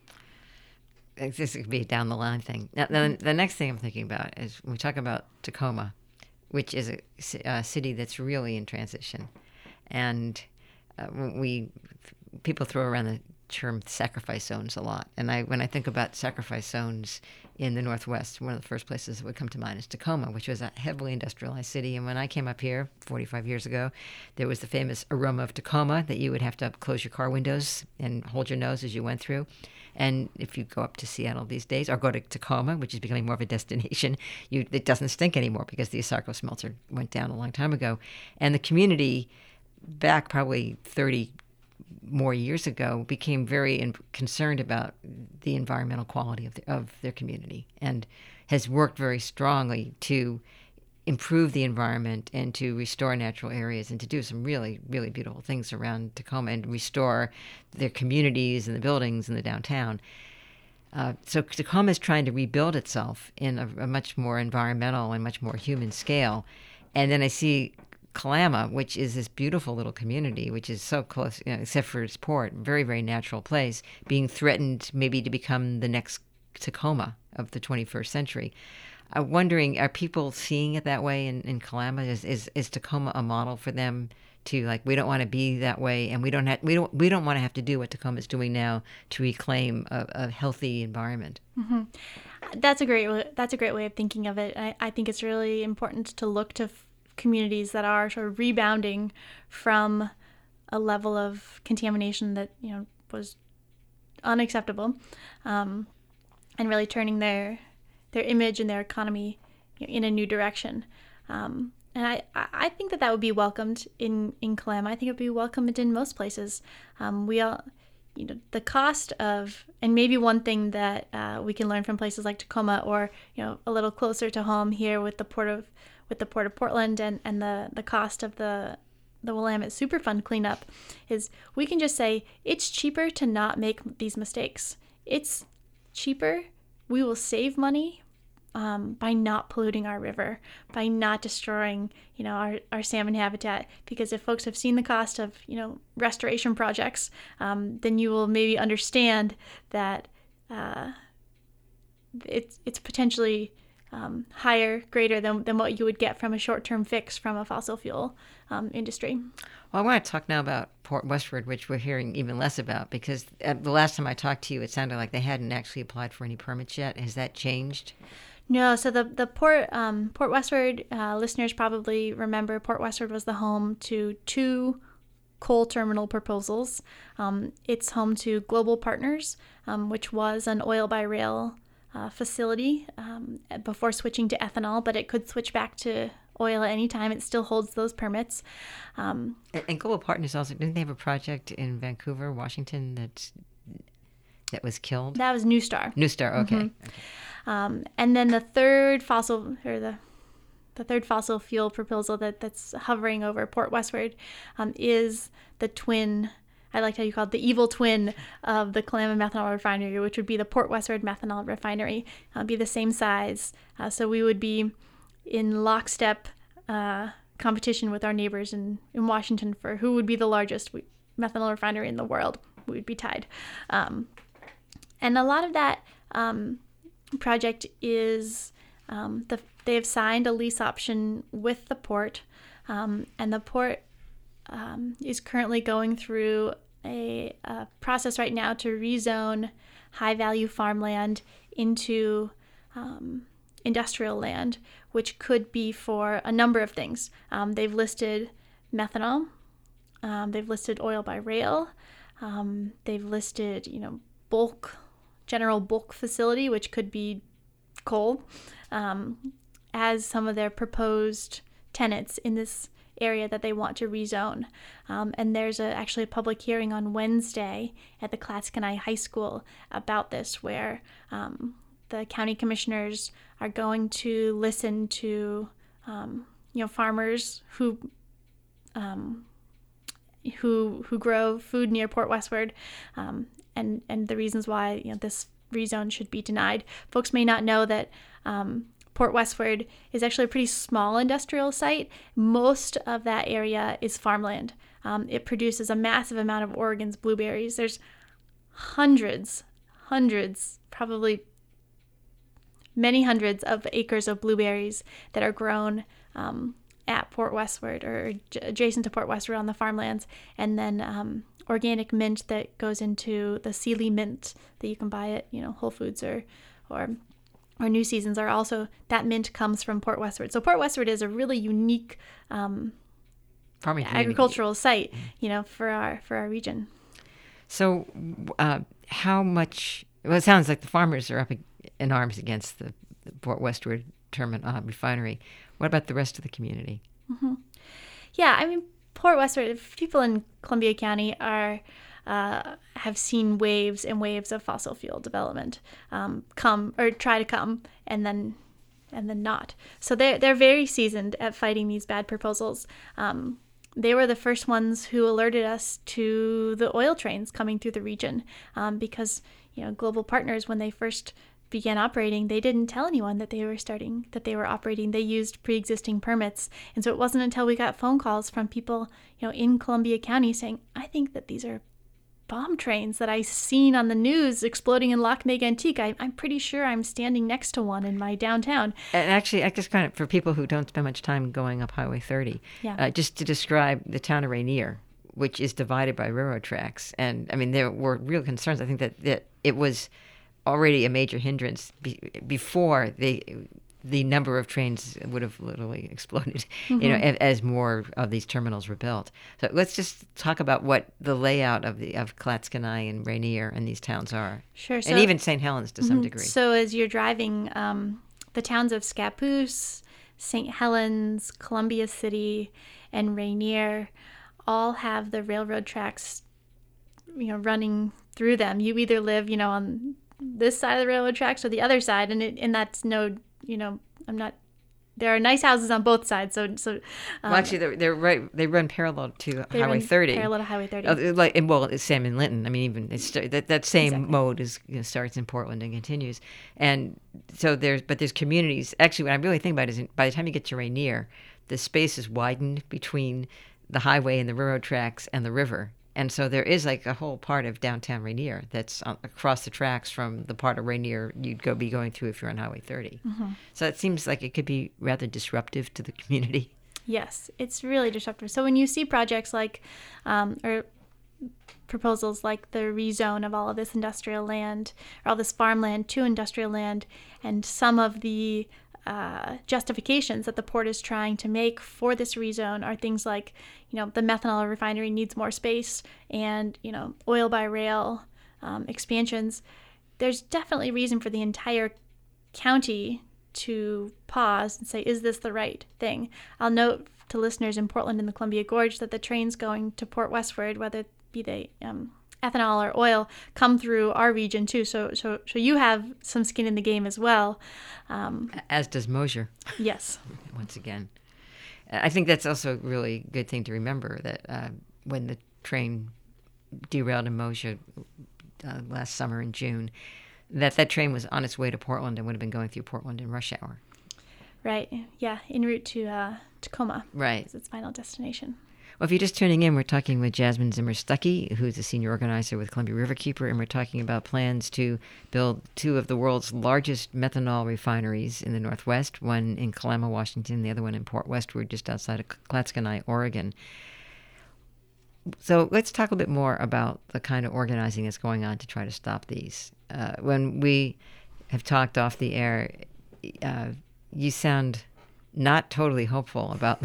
This could be a down the line thing. Now, the, the next thing I'm thinking about is when we talk about Tacoma, which is a, a city that's really in transition, and uh, we people throw around the term sacrifice zones a lot. And I when I think about sacrifice zones in the Northwest, one of the first places that would come to mind is Tacoma, which was a heavily industrialized city. And when I came up here forty-five years ago, there was the famous aroma of Tacoma that you would have to close your car windows and hold your nose as you went through. And if you go up to Seattle these days, or go to Tacoma, which is becoming more of a destination, you it doesn't stink anymore because the Asarco smelter went down a long time ago. And the community, back probably thirty more years ago, became very in, concerned about the environmental quality of, the, of their community, and has worked very strongly to improve the environment and to restore natural areas and to do some really, really beautiful things around Tacoma and restore their communities and the buildings in the downtown. Uh, so Tacoma is trying to rebuild itself in a, a much more environmental and much more human scale. And then I see Kalama, which is this beautiful little community, which is so close, you know, except for its port, very, very natural place, being threatened maybe to become the next Tacoma of the twenty-first century. I'm wondering, are people seeing it that way in, in Kalama? Is, is is Tacoma a model for them to, like, we don't want to be that way, and we don't have we don't we don't want to have to do what Tacoma is doing now to reclaim a, a healthy environment? Mm-hmm. That's a great that's a great way of thinking of it. I, I think it's really important to look to f- communities that are sort of rebounding from a level of contamination that, you know, was unacceptable, um, and really turning their their image and their economy in a new direction. Um, and I, I think that that would be welcomed in, in Kalama. I think it would be welcomed in most places. Um, we all, you know, the cost of, and maybe one thing that uh, we can learn from places like Tacoma, or, you know, a little closer to home here with the Port of, with the Port of Portland and, and the, the cost of the the Willamette Superfund cleanup, is we can just say it's cheaper to not make these mistakes. It's cheaper. We will save money Um, by not polluting our river, by not destroying, you know, our, our salmon habitat. Because if folks have seen the cost of, you know, restoration projects, um, then you will maybe understand that uh, it's it's potentially um, higher, greater than, than what you would get from a short-term fix from a fossil fuel um, industry. Well, I want to talk now about Port Westward, which we're hearing even less about, because uh, the last time I talked to you, it sounded like they hadn't actually applied for any permits yet. Has that changed? No, so the the Port um, Port Westward uh, listeners probably remember Port Westward was the home to two coal terminal proposals. Um, it's home to Global Partners, um, which was an oil by rail uh, facility um, before switching to ethanol, but it could switch back to oil at any time. It still holds those permits. Um, and, and Global Partners also, didn't they have a project in Vancouver, Washington, that that was killed? That was New Star. New Star, okay. Mm-hmm. okay. Um, and then the third fossil, or the the third fossil fuel proposal that, that's hovering over Port Westward um, is the twin, I liked how you called it, the evil twin of the Kalama Methanol Refinery, which would be the Port Westward Methanol Refinery, uh, be the same size. Uh, so we would be in lockstep uh, competition with our neighbors in, in Washington for who would be the largest methanol refinery in the world. We would be tied. Um, and a lot of that... Um, project is um, the they have signed a lease option with the port, um, and the port um, is currently going through a, a process right now to rezone high-value farmland into um, industrial land, which could be for a number of things. Um, they've listed methanol, um, they've listed oil by rail, um, they've listed, you know, bulk, general bulk facility, which could be coal, um, as some of their proposed tenants in this area that they want to rezone. Um, and there's a, actually a public hearing on Wednesday at the Clatskanie High School about this, where um, the county commissioners are going to listen to um, you know farmers who um, who who grow food near Port Westward, um, and and the reasons why you know this rezone should be denied. Folks may not know that um, Port Westward is actually a pretty small industrial site. Most of that area is farmland. Um, it produces a massive amount of Oregon's blueberries. There's hundreds, hundreds, probably many hundreds of acres of blueberries that are grown um, at Port Westward or adjacent to Port Westward on the farmlands, and then um, organic mint that goes into the Sealy mint that you can buy at you know Whole Foods or or or New Seasons are also, that mint comes from Port Westward. So Port Westward is a really unique um, farming agricultural site, you know, for our for our region. So, uh, how much? Well, it sounds like the farmers are up in arms against the, the Port Westward terminal uh, refinery. What about the rest of the community? Mm-hmm. Yeah, I mean, Port Westward. People in Columbia County are. Uh, have seen waves and waves of fossil fuel development um, come or try to come and then and then not. So they're, they're very seasoned at fighting these bad proposals. Um, they were the first ones who alerted us to the oil trains coming through the region um, because you know Global Partners, when they first began operating, they didn't tell anyone that they were starting, that they were operating. They used pre-existing permits. And so it wasn't until we got phone calls from people you know in Columbia County saying, I think that these are bomb trains that I seen on the news exploding in Lac Mégantic. I, I'm pretty sure I'm standing next to one in my downtown. And actually, I just kind of, for people who don't spend much time going up Highway thirty, yeah. uh, just to describe the town of Rainier, which is divided by railroad tracks. And I mean, there were real concerns. I think that, that it was already a major hindrance be, before they... the number of trains would have literally exploded, mm-hmm. you know, as, as more of these terminals were built. So let's just talk about what the layout of the of Clatskanie and Rainier and these towns are. Sure. So, and even Saint Helens to mm-hmm. some degree. So as you're driving, um, the towns of Scappoose, Saint Helens, Columbia City, and Rainier all have the railroad tracks, you know, running through them. You either live, you know, on this side of the railroad tracks or the other side, and it, and that's no. You know, I'm not. There are nice houses on both sides, so so. Um, well, actually, they're, they're right. They run parallel to they Highway run thirty. Parallel to Highway thirty. Uh, like, and well, it's Sam and Linton. I mean, even it's, that that same exactly. mode is you know, starts in Portland and continues, and so there's but there's communities. Actually, what I really think about is in, by the time you get to Rainier, the space is widened between the highway and the railroad tracks and the river. And so there is like a whole part of downtown Rainier that's across the tracks from the part of Rainier you'd go be going through if you're on Highway thirty. Mm-hmm. So it seems like it could be rather disruptive to the community. Yes, it's really disruptive. So when you see projects like, um, or proposals like the rezone of all of this industrial land, or all this farmland to industrial land, and some of the Uh, justifications that the port is trying to make for this rezone are things like, you know, the methanol refinery needs more space and, you know, oil by rail um, expansions. There's definitely reason for the entire county to pause and say, is this the right thing? I'll note to listeners in Portland and the Columbia Gorge that the trains going to Port Westward, whether it be they um, ethanol or oil, come through our region too. So, so, so you have some skin in the game as well. Um, as does Mosier. Yes. Once again, I think that's also a really good thing to remember that uh, when the train derailed in Mosier uh, last summer in June, that that train was on its way to Portland and would have been going through Portland in rush hour. Right. Yeah. En route to uh, Tacoma. Right. It's its final destination. Well, if you're just tuning in, we're talking with Jasmine Zimmer-Stuckey, who's a senior organizer with Columbia Riverkeeper, and we're talking about plans to build two of the world's largest methanol refineries in the Northwest, one in Kalama, Washington, the other one in Port Westward, just outside of Clatskanie, Oregon. So let's talk a bit more about the kind of organizing that's going on to try to stop these. Uh, when we have talked off the air, uh, you sound not totally hopeful about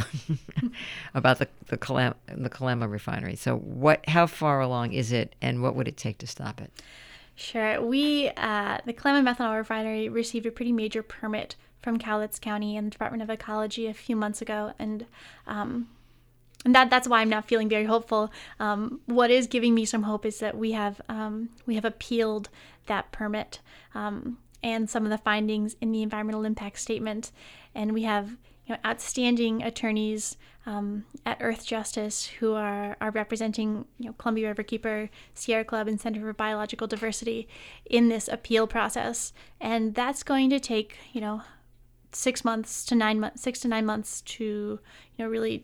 about the the Kalama, the Kalama refinery. So, what? How far along is it, and what would it take to stop it? Sure. We uh, the Kalama methanol refinery received a pretty major permit from Cowlitz County and the Department of Ecology a few months ago, and um, and that that's why I'm not feeling very hopeful. Um, what is giving me some hope is that we have um, we have appealed that permit. Um, and some of the findings in the environmental impact statement. And we have you know, outstanding attorneys um, at Earth Justice who are, are representing you know, Columbia Riverkeeper, Sierra Club, and Center for Biological Diversity in this appeal process. And that's going to take, you know, six months to nine months, six to nine months to, you know, really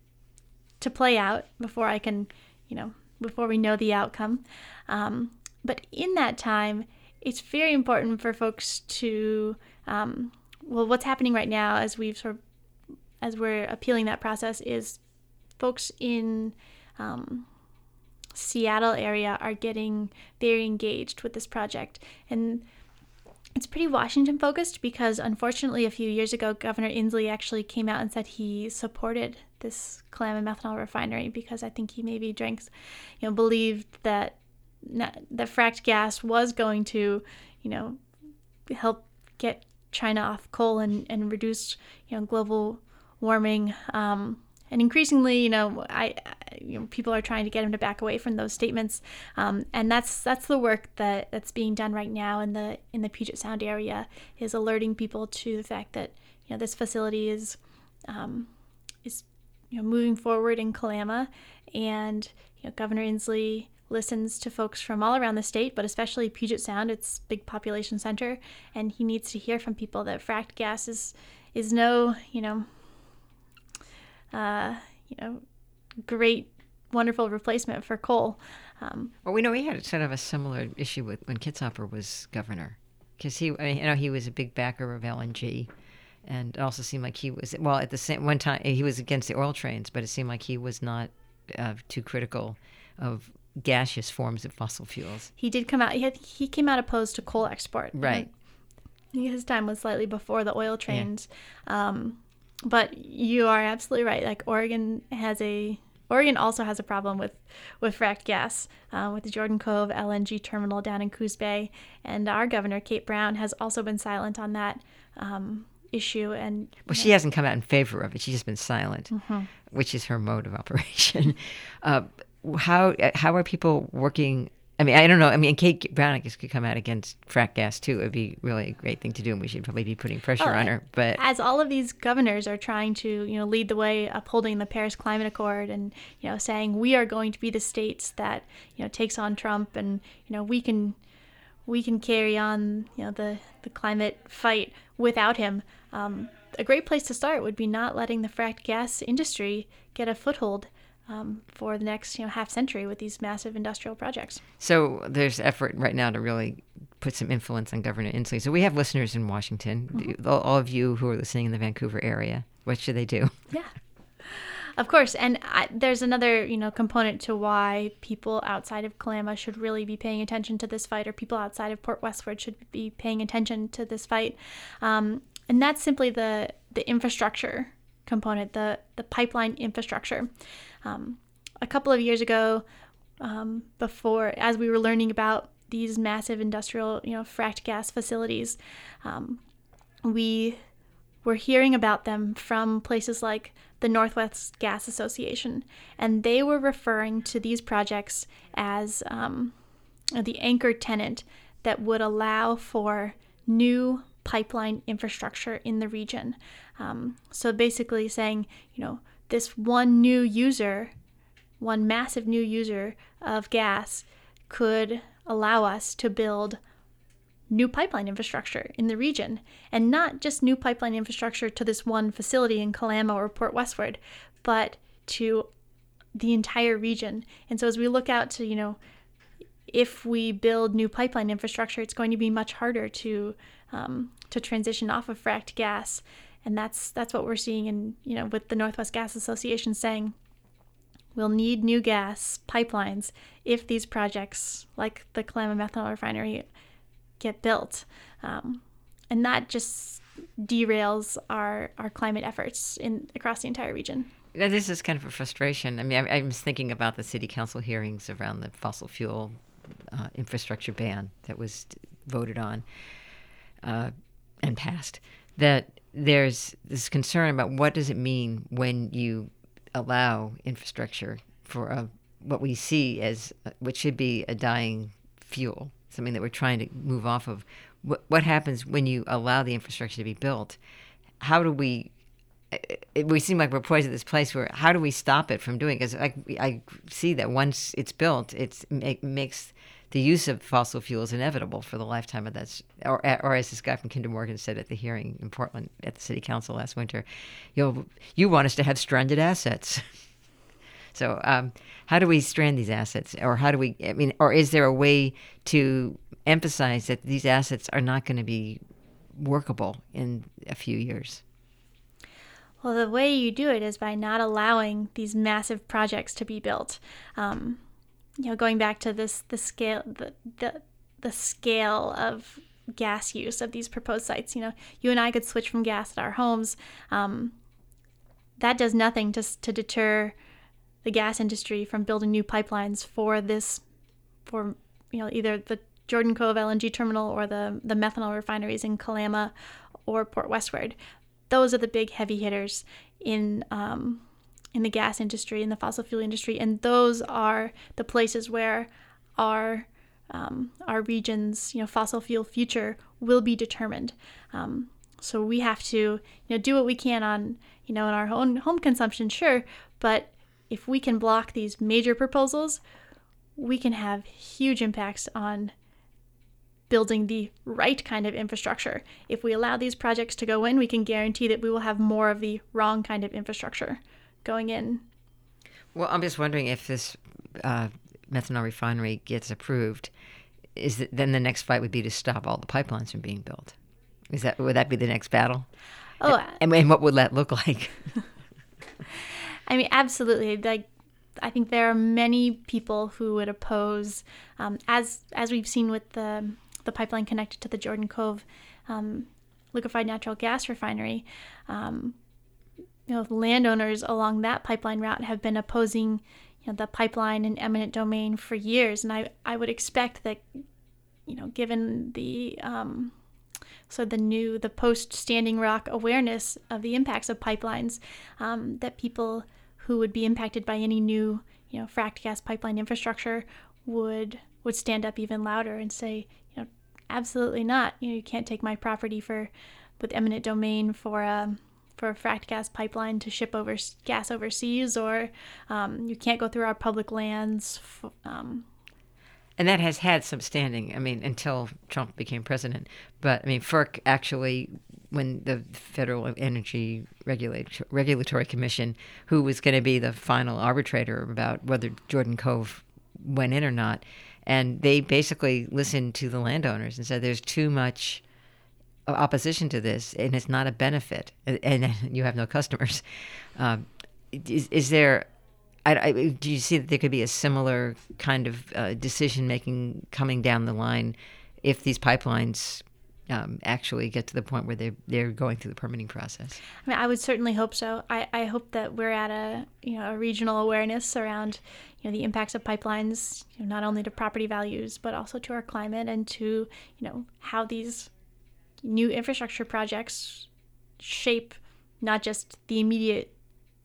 to play out before I can, you know, before we know the outcome. Um, but in that time, it's very important for folks to, um, well, what's happening right now as we've sort of, as we're appealing that process is folks in um, Seattle area are getting very engaged with this project. And it's pretty Washington focused because unfortunately a few years ago, Governor Inslee actually came out and said he supported this Kalama methanol refinery because I think he maybe drinks, you know, believed that the fracked gas was going to, you know, help get China off coal and, and reduce, you know, global warming. Um, and increasingly, you know, I, I, you know, people are trying to get him to back away from those statements. Um, and that's that's the work that, that's being done right now in the in the Puget Sound area, is alerting people to the fact that, you know, this facility is um, is you know moving forward in Kalama, and you know, Governor Inslee listens to folks from all around the state, but especially Puget Sound, its big population center, and he needs to hear from people that fracked gas is is no, you know, uh, you know, great, wonderful replacement for coal. Um, well, we know we had sort of a similar issue with when Kitzhaber was governor, because he, I mean, you know, he was a big backer of L N G, and it also seemed like he was, well, at the same one time he was against the oil trains, but it seemed like he was not uh, too critical of gaseous forms of fossil fuels. He did come out. He had, he came out opposed to coal export. Right. His time was slightly before the oil trains, yeah. um, but you are absolutely right. Like Oregon has a Oregon also has a problem with with fracked gas, uh, with the Jordan Cove L N G terminal down in Coos Bay, and our governor Kate Brown has also been silent on that um, issue. And well, she hasn't come out in favor of it. She's just been silent, mm-hmm. which is her mode of operation. uh, How how are people working? I mean, I don't know. I mean, Kate Brown, I guess, could come out against frack gas, too. It would be really a great thing to do, and we should probably be putting pressure oh, on her. But as all of these governors are trying to, you know, lead the way, upholding the Paris Climate Accord and, you know, saying we are going to be the states that, you know, takes on Trump, and, you know, we can we can carry on, you know, the, the climate fight without him. Um, a great place to start would be not letting the fracked gas industry get a foothold Um, for the next, you know, half century with these massive industrial projects. So there's effort right now to really put some influence on Governor Inslee. So we have listeners in Washington. Mm-hmm. All, all of you who are listening in the Vancouver area, what should they do? Yeah, of course. And I, there's another, you know, component to why people outside of Kalama should really be paying attention to this fight, or people outside of Port Westward should be paying attention to this fight, um, and that's simply the the infrastructure component, the the pipeline infrastructure. Um, a couple of years ago, um, before, as we were learning about these massive industrial, you know, fracked gas facilities, um, we were hearing about them from places like the Northwest Gas Association, and they were referring to these projects as um, the anchor tenant that would allow for new pipeline infrastructure in the region. Um, so basically saying, you know, this one new user, one massive new user of gas could allow us to build new pipeline infrastructure in the region, and not just new pipeline infrastructure to this one facility in Kalama or Port Westward, but to the entire region. And so as we look out to, you know, if we build new pipeline infrastructure, it's going to be much harder to um, to transition off of fracked gas. And that's that's what we're seeing in, you know, with the Northwest Gas Association saying we'll need new gas pipelines if these projects like the Kalama Methanol Refinery get built. Um, and that just derails our, our climate efforts in across the entire region. Now, this is kind of a frustration. I mean, I, I was thinking about the city council hearings around the fossil fuel uh, infrastructure ban that was voted on uh, and passed. That there's this concern about what does it mean when you allow infrastructure for a, what we see as uh, what should be a dying fuel, something that we're trying to move off of. What, what happens when you allow the infrastructure to be built? How do we? It, we seem like we're poised at this place where how do we stop it from doing it? Because I, I see that once it's built, it's, it makes the use of fossil fuels inevitable for the lifetime of that. Or, or as this guy from Kinder Morgan said at the hearing in Portland at the city council last winter, you you want us to have stranded assets. So um, how do we strand these assets? Or how do we, I mean, or is there a way to emphasize that these assets are not going to be workable in a few years? Well, the way you do it is by not allowing these massive projects to be built. Um, you know, going back to this, the scale, the, the the scale of gas use of these proposed sites. You know, you and I could switch from gas at our homes. Um, that does nothing to to deter the gas industry from building new pipelines for this, for you know, either the Jordan Cove L N G terminal or the the methanol refineries in Kalama or Port Westward. Those are the big heavy hitters in um, in the gas industry, in the fossil fuel industry, and those are the places where our um, our region's you know fossil fuel future will be determined. Um, so we have to you know do what we can on you know in our own home consumption, sure, but if we can block these major proposals, we can have huge impacts on building the right kind of infrastructure. If we allow these projects to go in, we can guarantee that we will have more of the wrong kind of infrastructure going in. Well, I'm just wondering if this uh, methanol refinery gets approved, is that, then the next fight would be to stop all the pipelines from being built. Is that would that be the next battle? Oh, and, and what would that look like? I mean, absolutely. Like, I think there are many people who would oppose, um, as as we've seen with the the pipeline connected to the Jordan Cove um, liquefied natural gas refinery. Um, you know, landowners along that pipeline route have been opposing, you know, the pipeline and eminent domain for years, and I I would expect that, you know, given the um, so the new the post Standing Rock awareness of the impacts of pipelines, um, that people who would be impacted by any new, you know, fracked gas pipeline infrastructure would would stand up even louder and say, you know, absolutely not. You know, you can't take my property for with eminent domain for a for a fracked gas pipeline to ship over gas overseas, or um, you can't go through our public lands. Um, and that has had some standing. I mean, until Trump became president. But I mean, FERC actually, when the Federal Energy Regulat- Regulatory Commission, who was going to be the final arbitrator about whether Jordan Cove went in or not, and they basically listened to the landowners and said there's too much opposition to this, and it's not a benefit, and, and you have no customers. Um, is, is there? I, I, do you see that there could be a similar kind of uh, decision-making coming down the line if these pipelines um, actually get to the point where they're, they're going through the permitting process? I mean, I would certainly hope so. I, I hope that we're at a, you know, a regional awareness around, you know, the impacts of pipelines, you know, not only to property values, but also to our climate and to, you know, how these new infrastructure projects shape not just the immediate,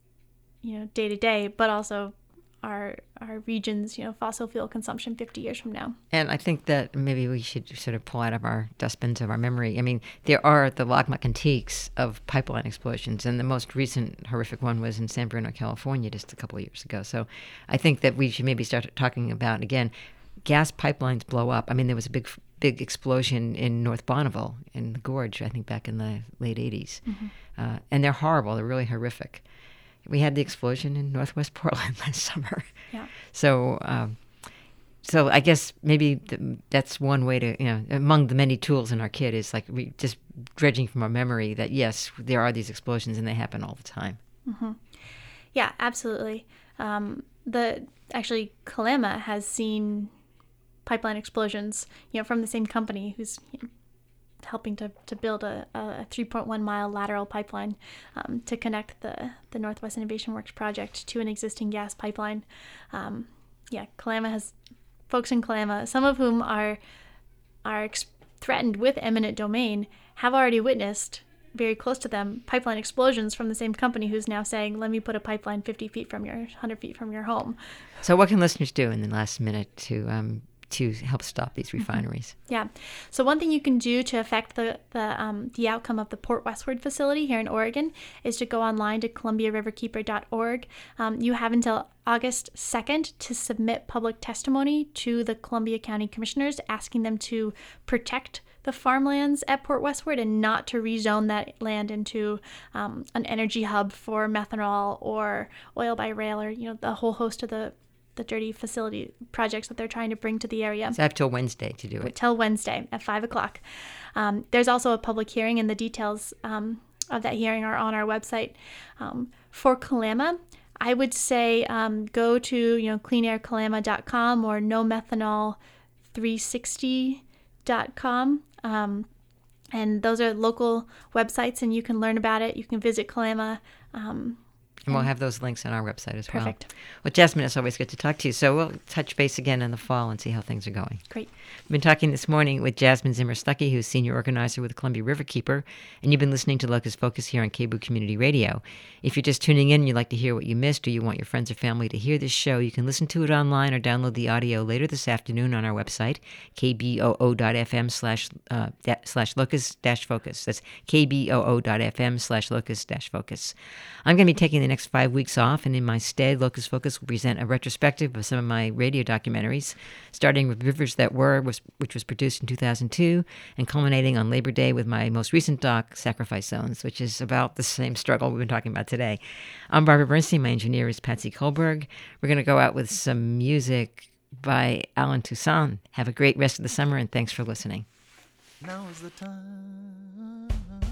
you know, day to day, but also our our region's, you know, fossil fuel consumption fifty years from now. And I think that maybe we should sort of pull out of our dustbins of our memory. I mean, there are the logmark antiques of pipeline explosions, and the most recent horrific one was in San Bruno, California, just a couple of years ago. So I think that we should maybe start talking about, again, gas pipelines blow up. I mean, there was a big big explosion in North Bonneville, in the gorge, I think back in the late eighties. Mm-hmm. Uh, and they're horrible. They're really horrific. we had the explosion in Northwest Portland last summer. Yeah. So, um, so I guess maybe th- that's one way to, you know, among the many tools in our kit is like we just dredging from our memory that yes, there are these explosions and they happen all the time. Mm-hmm. Yeah, absolutely. Um, the actually Kalama has seen pipeline explosions, you know, from the same company who's you know, helping to, to build a, a three point one mile lateral pipeline um, to connect the, the Northwest Innovation Works project to an existing gas pipeline. Um, yeah, Kalama has folks in Kalama, some of whom are are ex- threatened with eminent domain, have already witnessed very close to them pipeline explosions from the same company who's now saying, let me put a pipeline fifty feet from your, one hundred feet from your home. So what can listeners do in the last minute to um, to help stop these refineries? Yeah. So one thing you can do to affect the the, um, the outcome of the Port Westward facility here in Oregon is to go online to columbia river keeper dot org. Um, you have until August second to submit public testimony to the Columbia County Commissioners, asking them to protect the farmlands at Port Westward and not to rezone that land into um, an energy hub for methanol or oil by rail, or you know the whole host of the the dirty facility projects that they're trying to bring to the area. So I have till Wednesday to do it. Till Wednesday at five o'clock. Um, there's also a public hearing, and the details um, of that hearing are on our website. Um, for Kalama, I would say um, go to you know clean air kalama dot com or no methanol three sixty dot com. Um, and those are local websites, and you can learn about it. You can visit Kalama. Um, And we'll have those links on our website as well. Perfect. Well, Jasmine, it's always good to talk to you. So we'll touch base again in the fall and see how things are going. Great. We've been talking this morning with Jasmine Zimmer-Stuckey, who's senior organizer with Columbia Riverkeeper, and you've been listening to Locust Focus here on K B O O Community Radio. If you're just tuning in and you'd like to hear what you missed, or you want your friends or family to hear this show, you can listen to it online or download the audio later this afternoon on our website, k b o o dot f m slash uh, slash locust dash focus. That's k b o o dot f m slash locust dash focus. I'm going to be taking the next five weeks off, and in my stead, Locust Focus will present a retrospective of some of my radio documentaries, starting with Rivers That Were, was, which was produced in two thousand two, and culminating on Labor Day with my most recent doc, Sacrifice Zones, which is about the same struggle we've been talking about today. I'm Barbara Bernstein. My engineer is Patsy Kohlberg. We're going to go out with some music by Alan Toussaint. Have a great rest of the summer, and thanks for listening. Now is the time.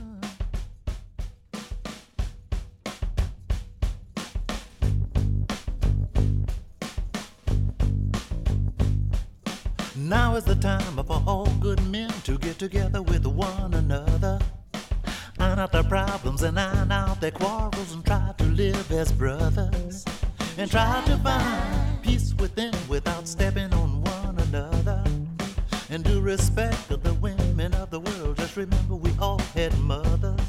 Now is the time for all good men to get together with one another, iron out their problems and iron out their quarrels, and try to live as brothers, and try to find peace within without stepping on one another, and do respect of the women of the world. Just remember we all had mothers.